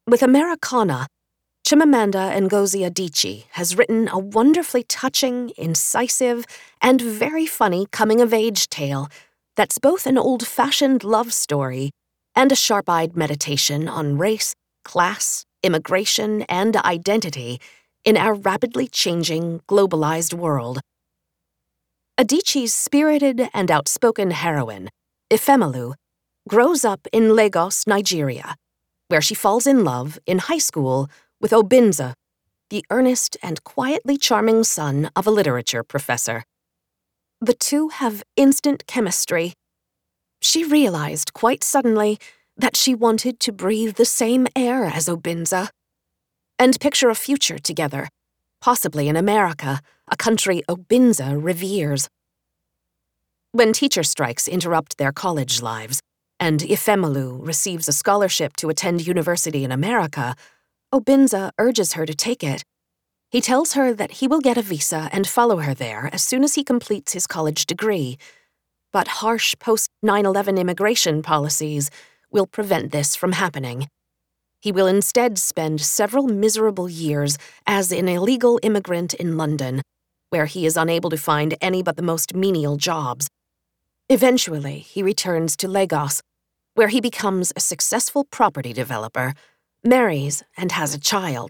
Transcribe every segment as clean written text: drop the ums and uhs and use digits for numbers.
With Americana, Chimamanda Ngozi Adichie has written a wonderfully touching, incisive, and very funny coming-of-age tale that's both an old-fashioned love story and a sharp-eyed meditation on race, class, immigration, and identity in our rapidly changing, globalized world. Adichie's spirited and outspoken heroine, Ifemelu, grows up in Lagos, Nigeria, where she falls in love in high school with Obinza, the earnest and quietly charming son of a literature professor. The two have instant chemistry. She realized quite suddenly that she wanted to breathe the same air as Obinza and picture a future together, possibly in America, a country Obinza reveres. When teacher strikes interrupt their college lives, and Ifemelu receives a scholarship to attend university in America, Obinza urges her to take it. He tells her that he will get a visa and follow her there as soon as he completes his college degree, but harsh post-9/11 immigration policies will prevent this from happening. He will instead spend several miserable years as an illegal immigrant in London, where he is unable to find any but the most menial jobs. Eventually, he returns to Lagos, where he becomes a successful property developer, marries, and has a child.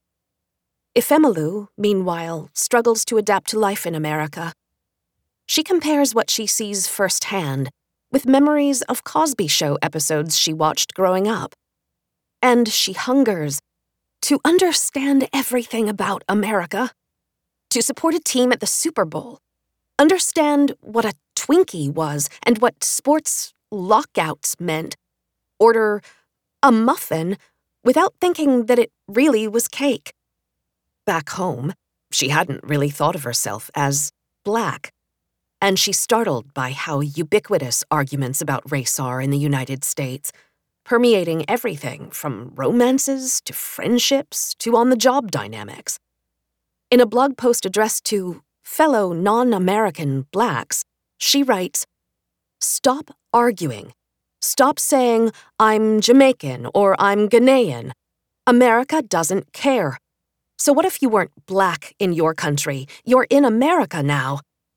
Ifemelu, meanwhile, struggles to adapt to life in America. She compares what she sees firsthand with memories of Cosby Show episodes she watched growing up. And she hungers to understand everything about America, to support a team at the Super Bowl, understand what a Twinkie was and what sports lockouts meant, order a muffin without thinking that it really was cake. Back home, she hadn't really thought of herself as black, and she's startled by how ubiquitous arguments about race are in the United States, permeating everything from romances to friendships to on-the-job dynamics. In a blog post addressed to fellow non-American blacks, she writes, "Stop arguing. Stop saying, 'I'm Jamaican' or 'I'm Ghanaian.' America doesn't care. So what if you weren't black in your country? You're in America now."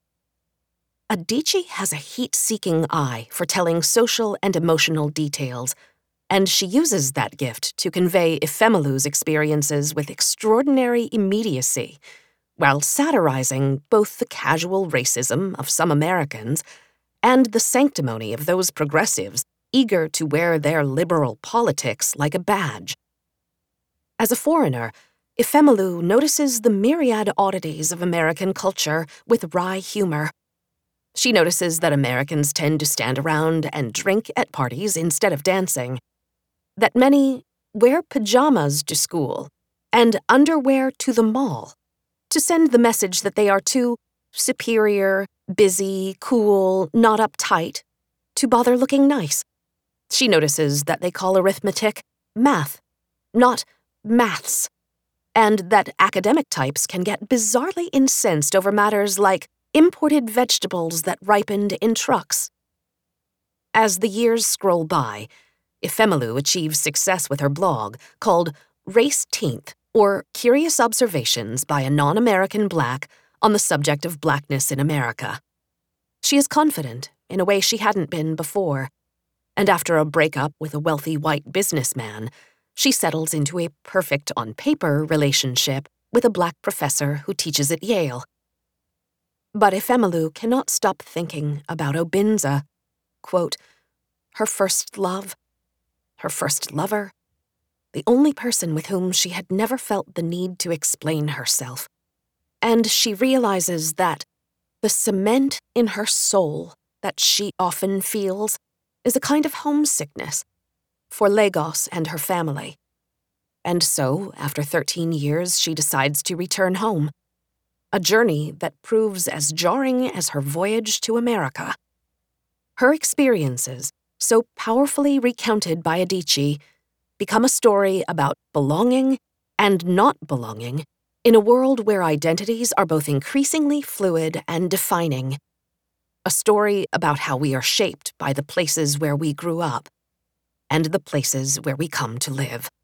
Adichie has a heat-seeking eye for telling social and emotional details, and she uses that gift to convey Ifemelu's experiences with extraordinary immediacy, while satirizing both the casual racism of some Americans and the sanctimony of those progressives eager to wear their liberal politics like a badge. As a foreigner, Ifemelu notices the myriad oddities of American culture with wry humor. She notices that Americans tend to stand around and drink at parties instead of dancing, that many wear pajamas to school and underwear to the mall to send the message that they are too superior, busy, cool, not uptight to bother looking nice. She notices that they call arithmetic math, not maths, and that academic types can get bizarrely incensed over matters like imported vegetables that ripened in trucks. As the years scroll by, Ifemelu achieves success with her blog called Raceteenth, or Curious Observations by a Non-American Black on the subject of blackness in America. She is confident in a way she hadn't been before, and after a breakup with a wealthy white businessman, she settles into a perfect-on-paper relationship with a black professor who teaches at Yale. But Ifemelu cannot stop thinking about Obinza, quote, her first love, her first lover, the only person with whom she had never felt the need to explain herself. And she realizes that the cement in her soul that she often feels is a kind of homesickness for Lagos and her family. And so, after 13 years, she decides to return home, a journey that proves as jarring as her voyage to America. Her experiences, so powerfully recounted by Adichie, become a story about belonging and not belonging in a world where identities are both increasingly fluid and defining. A story about how we are shaped by the places where we grew up and the places where we come to live.